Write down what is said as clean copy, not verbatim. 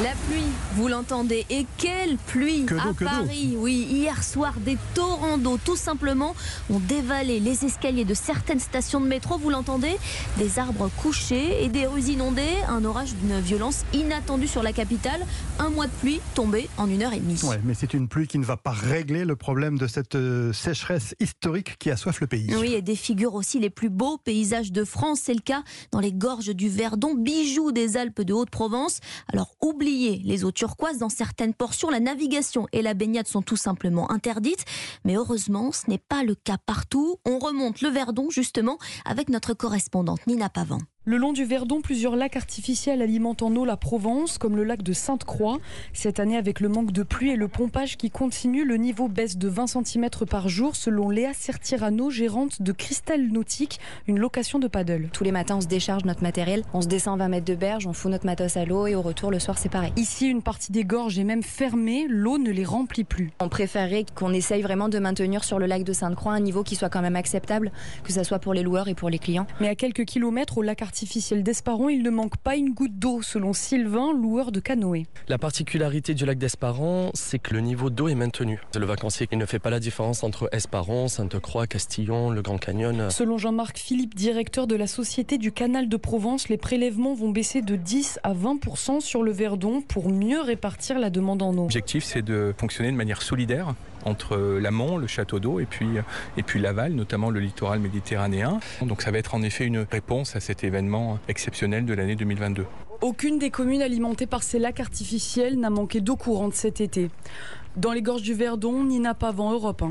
La pluie, vous l'entendez, et quelle pluie à Paris. Oui, hier soir, des torrents d'eau, tout simplement, ont dévalé les escaliers de certaines stations de métro, vous l'entendez. Des arbres couchés et des rues inondées, un orage d'une violence inattendue sur la capitale. Un mois de pluie tombé en 1h30. Ouais, mais c'est une pluie qui ne va pas régler le problème de cette sécheresse historique qui assoiffe le pays. Oui, et défigure aussi les plus beaux paysages de France. C'est le cas dans les gorges du Verdon, bijoux des Alpes de Haute-Provence. Alors, oubliez les eaux turquoises dans certaines portions. La navigation et la baignade sont tout simplement interdites. Mais heureusement, ce n'est pas le cas partout. On remonte le Verdon, justement, avec notre correspondante Nina Pavan. Le long du Verdon, plusieurs lacs artificiels alimentent en eau la Provence, comme le lac de Sainte-Croix. Cette année, avec le manque de pluie et le pompage qui continue, le niveau baisse de 20 cm par jour, selon Léa Sertirano, gérante de Cristal Nautique, une location de paddle. Tous les matins, on se décharge notre matériel, on se descend 20 mètres de berge, on fout notre matos à l'eau et au retour, le soir, c'est pareil. Ici, une partie des gorges est même fermée, l'eau ne les remplit plus. On préférait qu'on essaye vraiment de maintenir sur le lac de Sainte-Croix un niveau qui soit quand même acceptable, que ce soit pour les loueurs et pour les clients. Mais à quelques kilomètres, au lac artificiel d'Esparon, il ne manque pas une goutte d'eau, selon Sylvain, loueur de canoë. La particularité du lac d'Esparon, c'est que le niveau d'eau est maintenu. Le vacancier il ne fait pas la différence entre Esparon, Sainte-Croix, Castillon, le Grand Canyon. Selon Jean-Marc Philippe, directeur de la Société du Canal de Provence, les prélèvements vont baisser de 10 à 20% sur le Verdon pour mieux répartir la demande en eau. L'objectif, c'est de fonctionner de manière solidaire entre l'amont, le château d'eau, et puis l'aval, notamment le littoral méditerranéen. Donc ça va être en effet une réponse à cet événement exceptionnel de l'année 2022. Aucune des communes alimentées par ces lacs artificiels n'a manqué d'eau courante cet été. Dans les gorges du Verdon, Nina Pavan, Europe 1.